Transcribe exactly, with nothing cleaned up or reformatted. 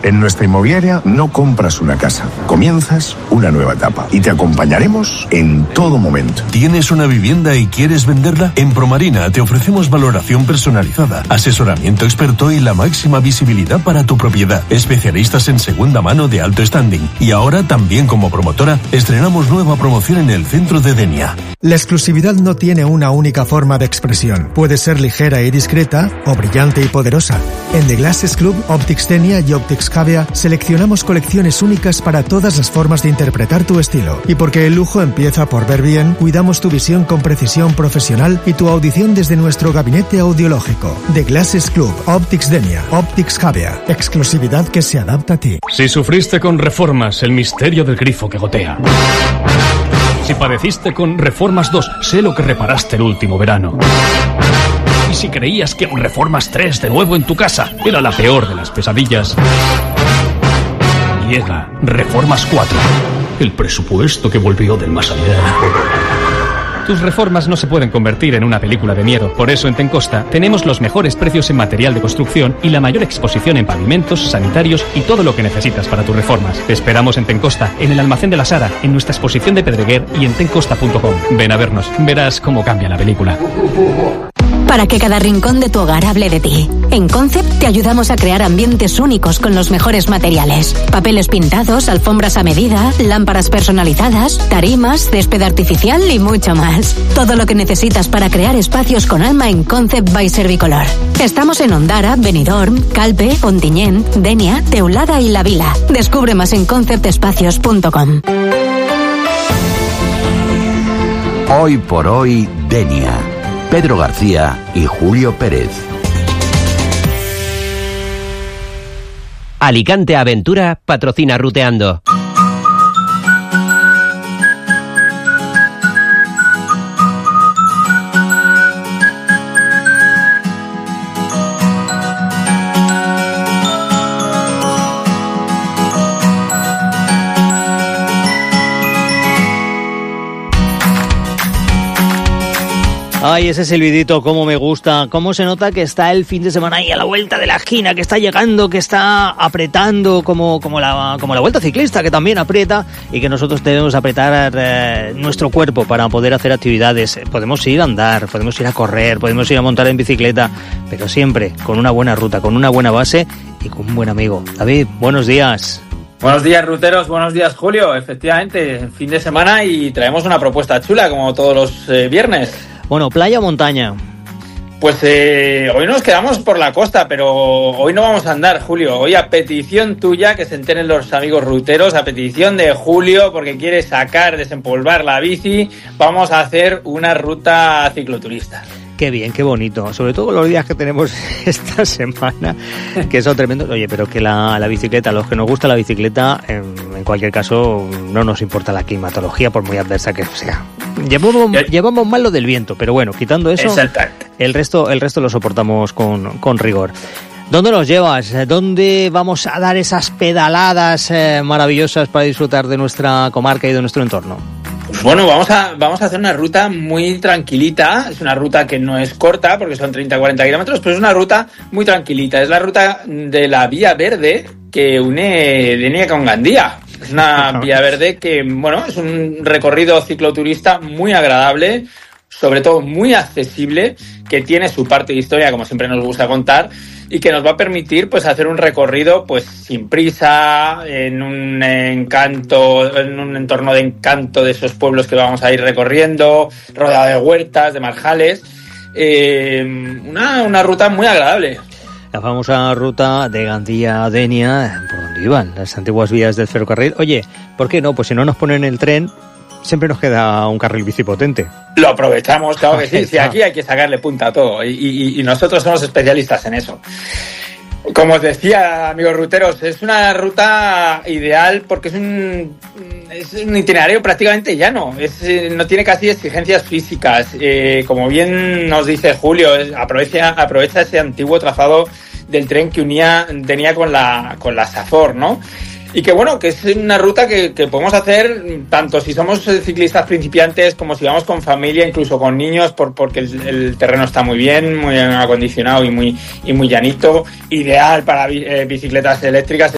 En nuestra inmobiliaria no compras una casa, comienzas una nueva etapa y te acompañaremos en todo momento. ¿Tienes una vivienda y quieres venderla? En Promarina te ofrecemos valoración personalizada, asesoramiento experto y la máxima visibilidad para tu propiedad. Especialistas en segunda mano de alto standing. Y ahora también como promotora estrenamos nueva promoción en el centro de Denia. La exclusividad no tiene una única forma de expresión. Puede ser ligera y discreta o brillante y poderosa. En The Glasses Club, Optics Denia y Optics Javea seleccionamos colecciones únicas para todas las formas de interpretar tu estilo. Y porque el lujo empieza por ver bien, cuidamos tu visión con precisión profesional y tu audición desde nuestro gabinete audiológico. The Glasses Club, Optics Denia, Optics Javea. Exclusividad que se adapta a ti. Si sufriste con Reformas, el misterio del grifo que gotea. Si padeciste con Reformas dos, sé lo que reparaste el último verano. Y si creías que un Reformas tres de nuevo en tu casa era la peor de las pesadillas, llega Reformas cuatro, el presupuesto que volvió del más allá. Tus reformas no se pueden convertir en una película de miedo. Por eso en Tencosta tenemos los mejores precios en material de construcción y la mayor exposición en pavimentos, sanitarios y todo lo que necesitas para tus reformas. Te esperamos en Tencosta, en el almacén de la Sara, en nuestra exposición de Pedreguer y en tencosta punto com. Ven a vernos, verás cómo cambia la película. Para que cada rincón de tu hogar hable de ti. En Concept te ayudamos a crear ambientes únicos con los mejores materiales. Papeles pintados, alfombras a medida, lámparas personalizadas, tarimas, césped artificial y mucho más. Todo lo que necesitas para crear espacios con alma en Concept by Servicolor. Estamos en Ondara, Benidorm, Calpe, Ontinyent, Denia, Teulada y La Vila. Descubre más en concept espacios punto com. Hoy por hoy, Denia. Pedro García y Julio Pérez. Alicante Aventura patrocina Ruteando. Ay, ese silbidito, cómo me gusta, cómo se nota que está el fin de semana ahí a la vuelta de la esquina, que está llegando, que está apretando como, como, la, como la vuelta ciclista, que también aprieta y que nosotros debemos apretar eh, nuestro cuerpo para poder hacer actividades. Podemos ir a andar, podemos ir a correr, podemos ir a montar en bicicleta, pero siempre con una buena ruta, con una buena base y con un buen amigo. David, buenos días. Buenos días, ruteros, buenos días, Julio. Efectivamente, fin de semana y traemos una propuesta chula, como todos los eh, viernes. Bueno, ¿playa o montaña? Pues eh, hoy nos quedamos por la costa, pero hoy no vamos a andar, Julio. Hoy a petición tuya, que se enteren los amigos ruteros, a petición de Julio, porque quiere sacar, desempolvar la bici, vamos a hacer una ruta cicloturista. Qué bien, qué bonito. Sobre todo los días que tenemos esta semana, que son tremendos. Oye, pero que la, la bicicleta, los que nos gusta la bicicleta, en, en cualquier caso, no nos importa la climatología, por muy adversa que sea. Llevamos, llevamos mal lo del viento, pero bueno, quitando eso, el resto, el resto lo soportamos con, con rigor. ¿Dónde nos llevas? ¿Dónde vamos a dar esas pedaladas eh, maravillosas para disfrutar de nuestra comarca y de nuestro entorno? Pues bueno, vamos a, vamos a hacer una ruta muy tranquilita. Es una ruta que no es corta, porque son treinta a cuarenta kilómetros, pero es una ruta muy tranquilita. Es la ruta de la Vía Verde que une Denia con Gandía. Es una vía verde que, bueno, es un recorrido cicloturista muy agradable, sobre todo muy accesible, que tiene su parte de historia, como siempre nos gusta contar, y que nos va a permitir pues hacer un recorrido pues sin prisa, en un encanto, en un entorno de encanto de esos pueblos que vamos a ir recorriendo, rodeado de huertas, de marjales, eh, una, una ruta muy agradable. La famosa ruta de Gandía a Denia, por donde iban las antiguas vías del ferrocarril. Oye, ¿por qué no? Pues si no nos ponen el tren, siempre nos queda un carril bici potente. Lo aprovechamos, claro que sí. Sí, aquí hay que sacarle punta a todo y, y, y nosotros somos especialistas en eso. Como os decía, amigos ruteros, es una ruta ideal porque es un, es un itinerario prácticamente llano. Es, no tiene casi exigencias físicas. Eh, como bien nos dice Julio, es, aprovecha, aprovecha ese antiguo trazado del tren que unía Denia con la, con la Safor, ¿no? Y que bueno, que es una ruta que, que podemos hacer tanto si somos ciclistas principiantes como si vamos con familia, incluso con niños, por, porque el, el terreno está muy bien, muy acondicionado y muy, y muy llanito, ideal para eh, bicicletas eléctricas.